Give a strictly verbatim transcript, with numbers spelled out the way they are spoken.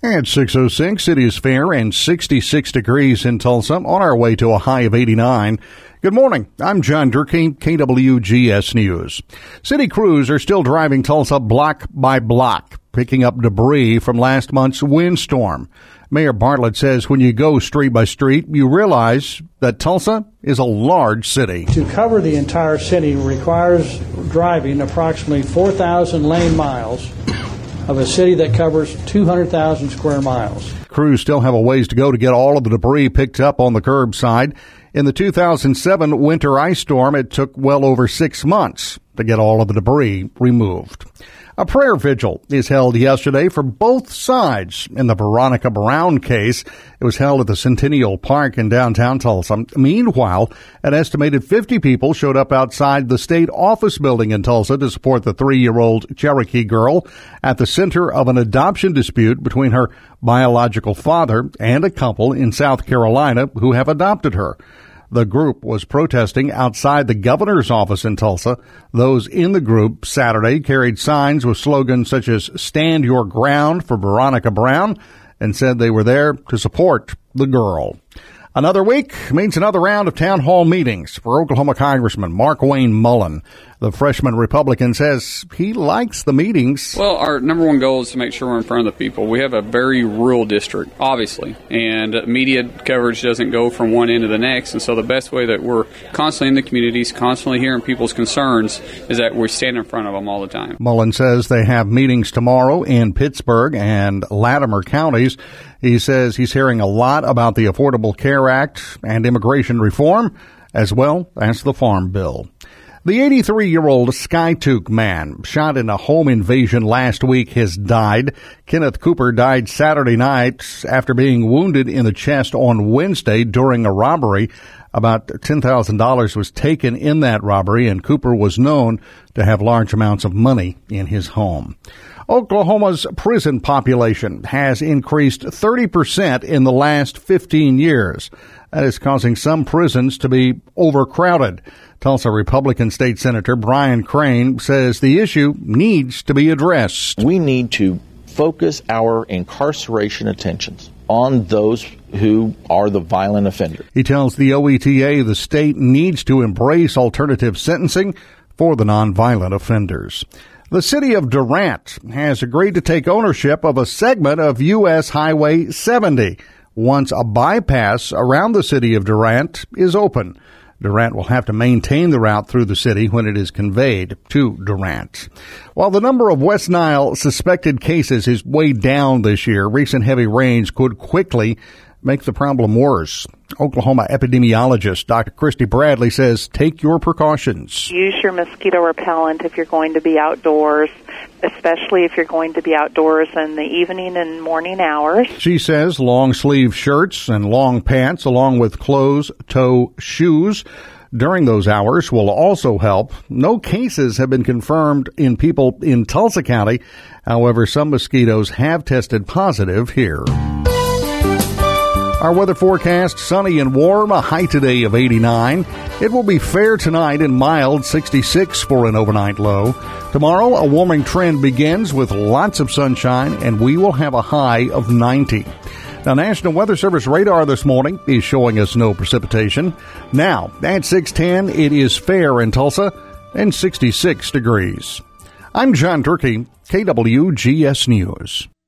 At six oh six, it is fair and sixty-six degrees in Tulsa, on our way to a high of eighty-nine. Good morning. I'm John Durkee, K W G S News. City crews are still driving Tulsa block by block, picking up debris from last month's windstorm. Mayor Bartlett says when you go street by street, you realize that Tulsa is a large city. To cover the entire city requires driving approximately four thousand lane miles of a city that covers two hundred thousand square miles. Crews still have a ways to go to get all of the debris picked up on the curbside. In the two thousand seven winter ice storm, it took well over six months to get all of the debris removed. A prayer vigil is held yesterday for both sides in the Veronica Brown case. It was held at the Centennial Park in downtown Tulsa. Meanwhile, an estimated fifty people showed up outside the state office building in Tulsa to support the three-year-old Cherokee girl at the center of an adoption dispute between her biological father and a couple in South Carolina who have adopted her. The group was protesting outside the governor's office in Tulsa. Those in the group Saturday carried signs with slogans such as "Stand Your Ground" for Veronica Brown and said they were there to support the girl. Another week means another round of town hall meetings for Oklahoma Congressman Markwayne Mullin. The freshman Republican says he likes the meetings. Well, our number one goal is to make sure we're in front of the people. We have a very rural district, obviously, and media coverage doesn't go from one end to the next. And so the best way that we're constantly in the communities, constantly hearing people's concerns, is that we stand in front of them all the time. Mullin says they have meetings tomorrow in Pittsburgh and Latimer counties. He says he's hearing a lot about the Affordable Care Act and immigration reform, as well as the Farm Bill. The eighty-three-year-old Skiatook man shot in a home invasion last week has died. Kenneth Cooper died Saturday night after being wounded in the chest on Wednesday during a robbery. About ten thousand dollars was taken in that robbery, and Cooper was known to have large amounts of money in his home. Oklahoma's prison population has increased thirty percent in the last fifteen years. That is causing some prisons to be overcrowded. Tulsa Republican State Senator Brian Crane says the issue needs to be addressed. We need to focus our incarceration attentions on those who are the violent offender. He tells the O E T A the state needs to embrace alternative sentencing for the nonviolent offenders. The city of Durant has agreed to take ownership of a segment of U S Highway seventy once a bypass around the city of Durant is open. Durant will have to maintain the route through the city when it is conveyed to Durant. While the number of West Nile suspected cases is way down this year, recent heavy rains could quickly make the problem worse. Oklahoma epidemiologist Doctor Christy Bradley says take your precautions. Use your mosquito repellent if you're going to be outdoors, especially if you're going to be outdoors in the evening and morning hours. She says long sleeve shirts and long pants along with closed-toe shoes during those hours will also help. No cases have been confirmed in people in Tulsa County. However, some mosquitoes have tested positive here. Our weather forecast, sunny and warm, a high today of eighty-nine. It will be fair tonight and mild, sixty-six for an overnight low. Tomorrow, a warming trend begins with lots of sunshine, and we will have a high of ninety. Now, National Weather Service radar this morning is showing us no precipitation. Now, at six ten, it is fair in Tulsa and sixty-six degrees. I'm John Durkee, K W G S News.